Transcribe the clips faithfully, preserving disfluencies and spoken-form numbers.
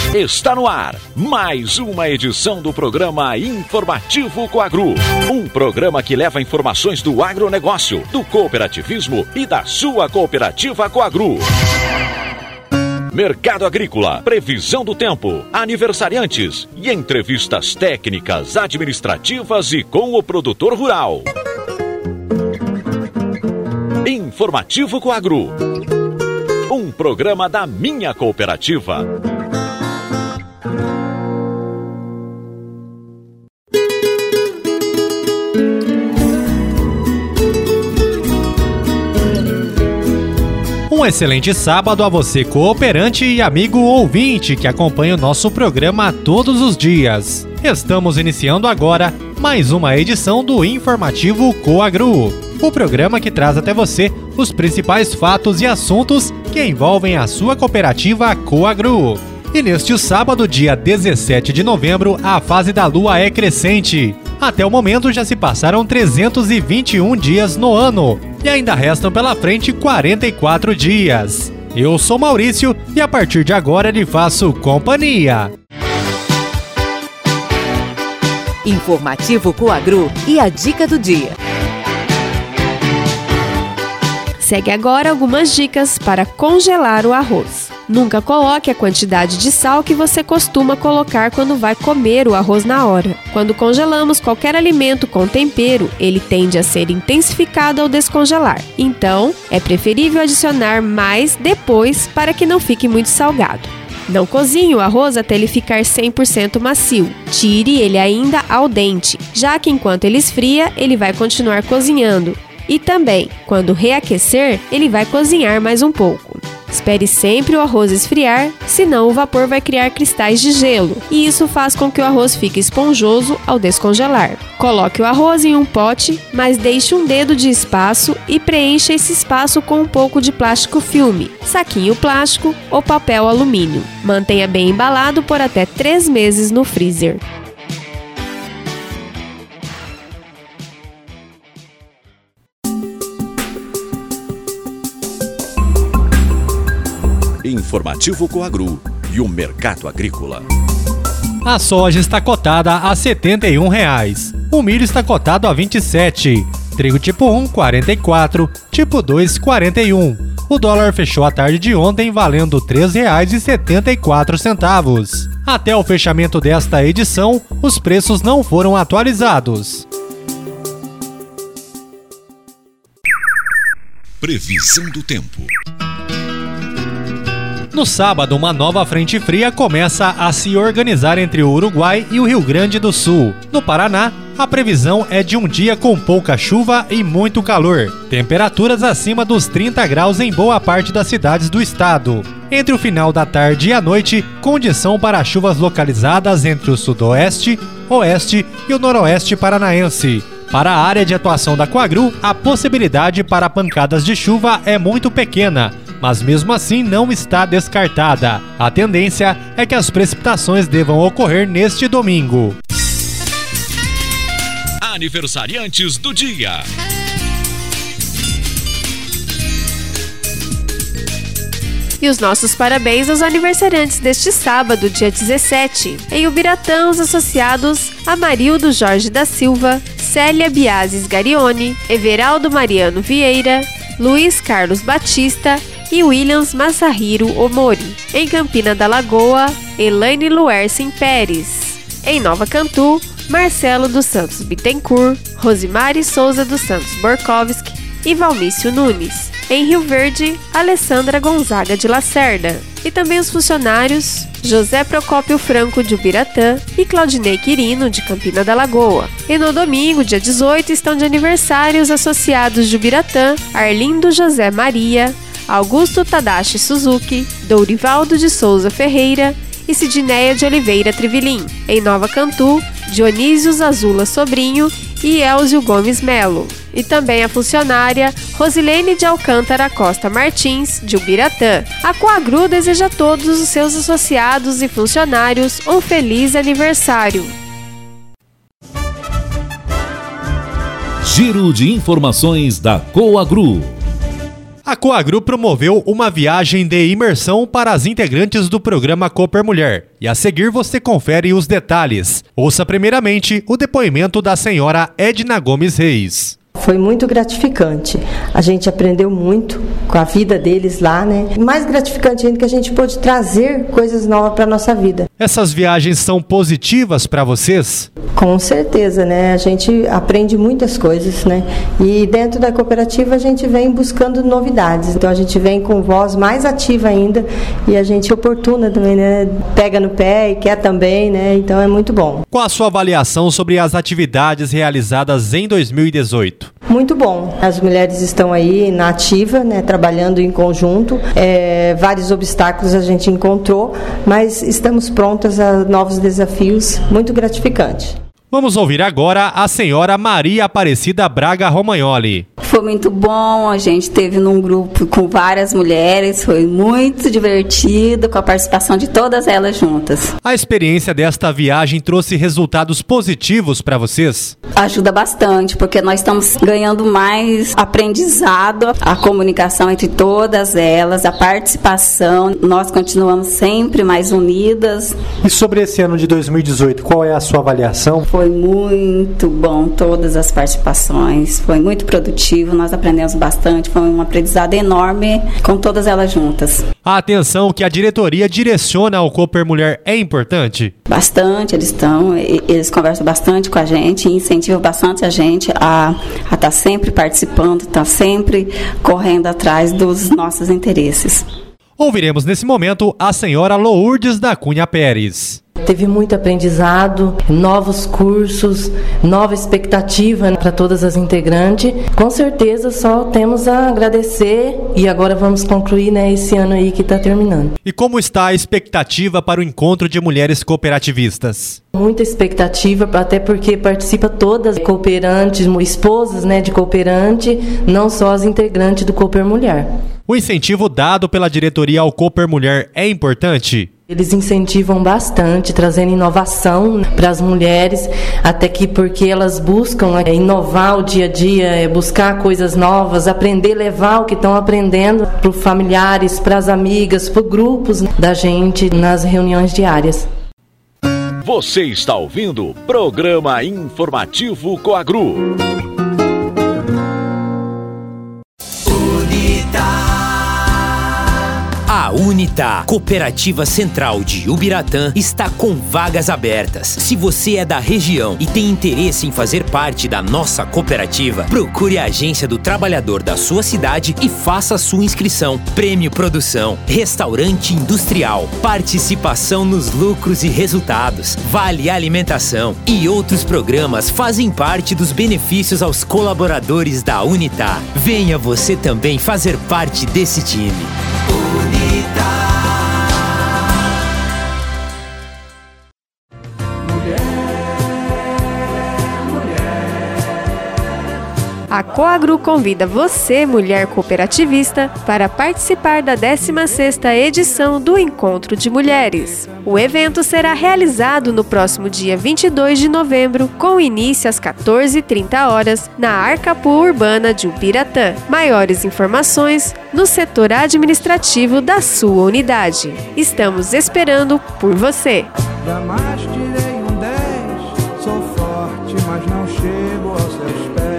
Está no ar mais uma edição do programa Informativo Coagro. Um programa que leva informações do agronegócio, do cooperativismo e da sua cooperativa Coagro. Mercado agrícola, previsão do tempo, aniversariantes e entrevistas técnicas, administrativas e com o produtor rural. Informativo Coagro. Um programa da minha cooperativa. Um excelente sábado a você, cooperante e amigo ouvinte que acompanha o nosso programa todos os dias. Estamos iniciando agora mais uma edição do Informativo Coagro, o programa que traz até você os principais fatos e assuntos que envolvem a sua cooperativa Coagro. E neste sábado, dia dezessete de novembro, a fase da lua é crescente. Até o momento já se passaram trezentos e vinte e um dias no ano e ainda restam pela frente quarenta e quatro dias. Eu sou Maurício e a partir de agora lhe faço companhia. Informativo Coagro e a dica do dia. Segue agora algumas dicas para congelar o arroz. Nunca coloque a quantidade de sal que você costuma colocar quando vai comer o arroz na hora. Quando congelamos qualquer alimento com tempero, ele tende a ser intensificado ao descongelar. Então, é preferível adicionar mais depois para que não fique muito salgado. Não cozinhe o arroz até ele ficar cem por cento macio. Tire ele ainda al dente, já que enquanto ele esfria, ele vai continuar cozinhando. E também, quando reaquecer, ele vai cozinhar mais um pouco. Espere sempre o arroz esfriar, senão o vapor vai criar cristais de gelo, e isso faz com que o arroz fique esponjoso ao descongelar. Coloque o arroz em um pote, mas deixe um dedo de espaço e preencha esse espaço com um pouco de plástico filme, saquinho plástico ou papel alumínio. Mantenha bem embalado por até três meses no freezer. Informativo Coagro e o mercado agrícola. A soja está cotada a setenta e um reais. O milho está cotado a vinte e sete. Trigo tipo um, quarenta e quatro. Tipo dois, quarenta e um. O dólar fechou a tarde de ontem valendo três reais e setenta e quatro centavos. Até o fechamento desta edição, os preços não foram atualizados. Previsão do tempo. No sábado, uma nova frente fria começa a se organizar entre o Uruguai e o Rio Grande do Sul. No Paraná, a previsão é de um dia com pouca chuva e muito calor. Temperaturas acima dos trinta graus em boa parte das cidades do estado. Entre o final da tarde e a noite, condição para chuvas localizadas entre o sudoeste, oeste e o noroeste paranaense. Para a área de atuação da Coagro, a possibilidade para pancadas de chuva é muito pequena, mas mesmo assim não está descartada. A tendência é que as precipitações devam ocorrer neste domingo. Aniversariantes do dia. E os nossos parabéns aos aniversariantes deste sábado, dia dezessete. Em Ubiratã, os associados Amarildo Jorge da Silva, Célia Biazes Garione, Everaldo Mariano Vieira, Luiz Carlos Batista e Williams Masahiro Omori. Em Campina da Lagoa, Elaine Luercin Pérez. Em Nova Cantu, Marcelo dos Santos Bittencourt, Rosimari Souza dos Santos Borkowski e Valmício Nunes. Em Rio Verde, Alessandra Gonzaga de Lacerda. E também os funcionários José Procópio Franco de Ubiratã e Claudinei Quirino de Campina da Lagoa. E no domingo, dia dezoito, estão de aniversário os associados de Ubiratã, Arlindo José Maria, Augusto Tadashi Suzuki, Dourivaldo de Souza Ferreira e Sidneia de Oliveira Trivilim. Em Nova Cantu, Dionísio Zazula Sobrinho e Elzio Gomes Melo. E também a funcionária Rosilene de Alcântara Costa Martins, de Ubiratã. A Coagro deseja a todos os seus associados e funcionários um feliz aniversário. Giro de informações da Coagro. A Coagru promoveu uma viagem de imersão para as integrantes do programa Cooper Mulher. E a seguir você confere os detalhes. Ouça primeiramente o depoimento da senhora Edna Gomes Reis. Foi muito gratificante. A gente aprendeu muito com a vida deles lá, né? Mais gratificante ainda que a gente pôde trazer coisas novas para a nossa vida. Essas viagens são positivas para vocês? Com certeza, né? A gente aprende muitas coisas, né? E dentro da cooperativa a gente vem buscando novidades. Então a gente vem com voz mais ativa ainda e a gente oportuna também, né? Pega no pé e quer também, né? Então é muito bom. Qual a sua avaliação sobre as atividades realizadas em dois mil e dezoito? Muito bom. As mulheres estão aí na ativa, né, trabalhando em conjunto. É, vários obstáculos a gente encontrou, mas estamos prontas a novos desafios. Muito gratificante. Vamos ouvir agora a senhora Maria Aparecida Braga Romagnoli. Foi muito bom, a gente esteve num grupo com várias mulheres, foi muito divertido com a participação de todas elas juntas. A experiência desta viagem trouxe resultados positivos para vocês? Ajuda bastante, porque nós estamos ganhando mais aprendizado, a comunicação entre todas elas, a participação, nós continuamos sempre mais unidas. E sobre esse ano de dois mil e dezoito, qual é a sua avaliação? Foi muito bom todas as participações, foi muito produtivo. Nós aprendemos bastante, foi um aprendizado enorme com todas elas juntas. A atenção que a diretoria direciona ao Cooper Mulher é importante? Bastante, eles estão, eles conversam bastante com a gente, incentivam bastante a gente a estar sempre participando, estar sempre correndo atrás dos nossos interesses. Ouviremos nesse momento a senhora Lourdes da Cunha Pérez. Teve muito aprendizado, novos cursos, nova expectativa para todas as integrantes. Com certeza só temos a agradecer e agora vamos concluir, né, esse ano aí que está terminando. E como está a expectativa para o encontro de mulheres cooperativistas? Muita expectativa, até porque participa todas cooperantes, esposas, né, de cooperante, não só as integrantes do Cooper Mulher. O incentivo dado pela diretoria ao Cooper Mulher é importante? Eles incentivam bastante, trazendo inovação para as mulheres, até que porque elas buscam é, inovar o dia a dia, é, buscar coisas novas, aprender, levar o que estão aprendendo para os familiares, para as amigas, para os grupos da gente nas reuniões diárias. Você está ouvindo o Programa Informativo Coagru. A Unita, Cooperativa Central de Ubiratã, está com vagas abertas. Se você é da região e tem interesse em fazer parte da nossa cooperativa, procure a Agência do Trabalhador da sua cidade e faça a sua inscrição. Prêmio Produção, Restaurante Industrial, participação nos lucros e resultados, Vale Alimentação e outros programas fazem parte dos benefícios aos colaboradores da Unita. Venha você também fazer parte desse time. A Coagru convida você, mulher cooperativista, para participar da décima sexta edição do Encontro de Mulheres. O evento será realizado no próximo dia vinte e dois de novembro, com início às quatorze e trinta horas, na Arcapu Urbana de Ubiratã. Maiores informações no setor administrativo da sua unidade. Estamos esperando por você! Jamais tirei um dez, sou forte, mas não chego aos seus pés.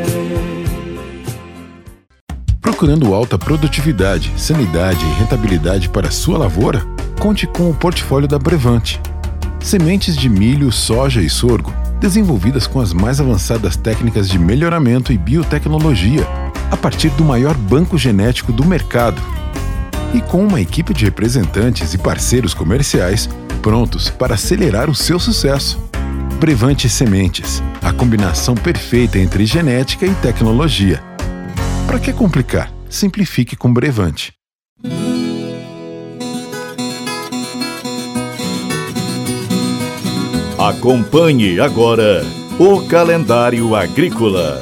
Procurando alta produtividade, sanidade e rentabilidade para a sua lavoura? Conte com o portfólio da Brevante. Sementes de milho, soja e sorgo, desenvolvidas com as mais avançadas técnicas de melhoramento e biotecnologia, a partir do maior banco genético do mercado. E com uma equipe de representantes e parceiros comerciais prontos para acelerar o seu sucesso. Brevante Sementes, a combinação perfeita entre genética e tecnologia. Para que complicar? Simplifique com Brevante. Acompanhe agora o calendário agrícola.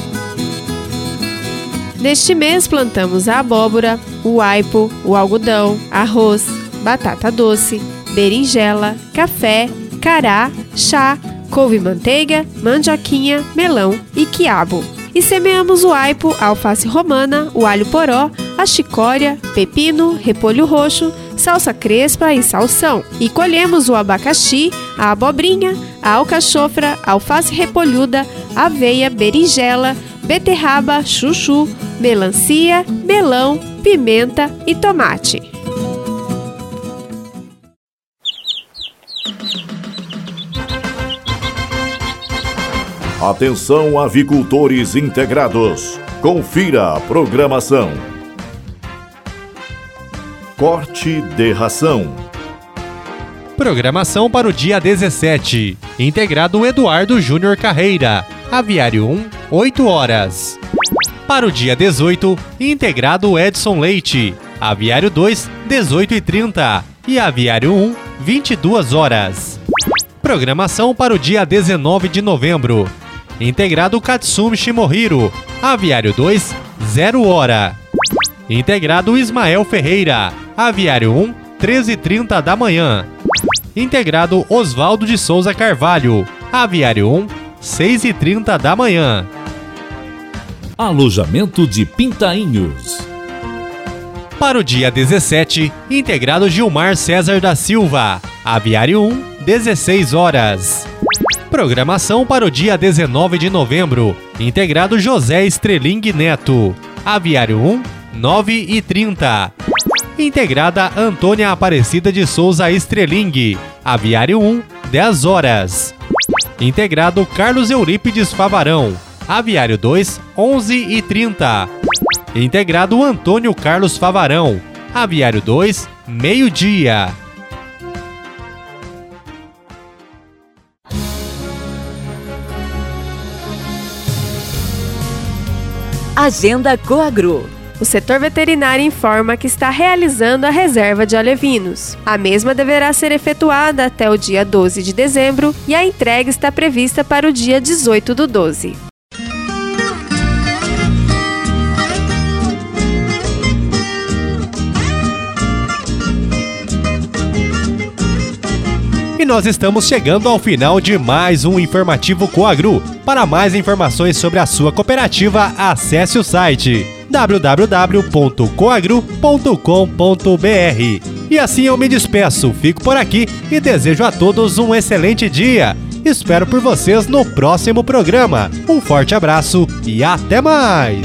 Neste mês plantamos a abóbora, o aipo, o algodão, arroz, batata doce, berinjela, café, cará, chá, couve-manteiga, mandioquinha, melão e quiabo. e semeamos o aipo, a alface romana, o alho poró, a chicória, pepino, repolho roxo, salsa crespa e salsão. E colhemos o abacaxi, a abobrinha, a alcachofra, a alface repolhuda, aveia, berinjela, beterraba, chuchu, melancia, melão, pimenta e tomate. Atenção, avicultores integrados. Confira a programação. Corte de ração. Programação para o dia dezessete. Integrado Eduardo Júnior Carreira. Aviário um, oito horas. Para o dia dezoito, integrado Edson Leite. Aviário dois, dezoito e trinta. E Aviário um, vinte e duas horas. Programação para o dia dezenove de novembro. Integrado Katsumi Shimohiro. Aviário dois, zero hora. Integrado Ismael Ferreira. Aviário um, treze e trinta da manhã. Integrado Osvaldo de Souza Carvalho. Aviário um, seis e trinta da manhã. Alojamento de Pintainhos. Para o dia dezessete, integrado Gilmar César da Silva. Aviário um, dezesseis horas. Programação para o dia dezenove de novembro. Integrado José Estreling Neto. Aviário um, nove e trinta. Integrada Antônia Aparecida de Souza Estreling. Aviário um, dez horas. Integrado Carlos Eurípides Favarão. Aviário dois, onze e trinta. Integrado Antônio Carlos Favarão. Aviário dois, meio-dia. Agenda Coagro. O setor veterinário informa que está realizando a reserva de alevinos. A mesma deverá ser efetuada até o dia doze de dezembro e a entrega está prevista para o dia dezoito do doze. E nós estamos chegando ao final de mais um Informativo Coagro. Para mais informações sobre a sua cooperativa, acesse o site w w w ponto coagro ponto com ponto b r. E assim eu me despeço, fico por aqui e desejo a todos um excelente dia. Espero por vocês no próximo programa. Um forte abraço e até mais!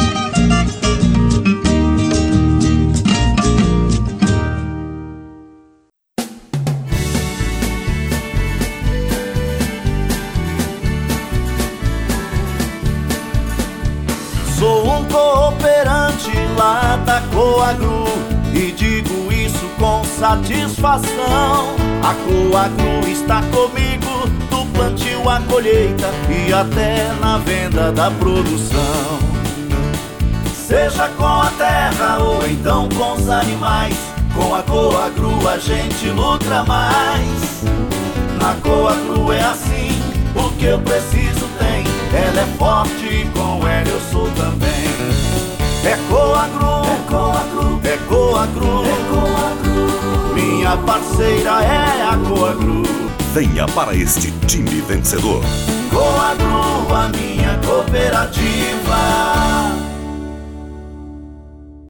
Sou um cooperante lá da Coagro e digo isso com satisfação. A Coagro está comigo do plantio à colheita e até na venda da produção. Seja com a terra ou então com os animais, com a Coagro a gente luta mais. Na Coagro é assim, o que eu preciso tem. Ela é forte e com ela eu sou também. É Coagro, é Coagro, é Coagro, é Coagro. Minha parceira é a Coagro. Venha para este time vencedor. Coagro, a minha cooperativa.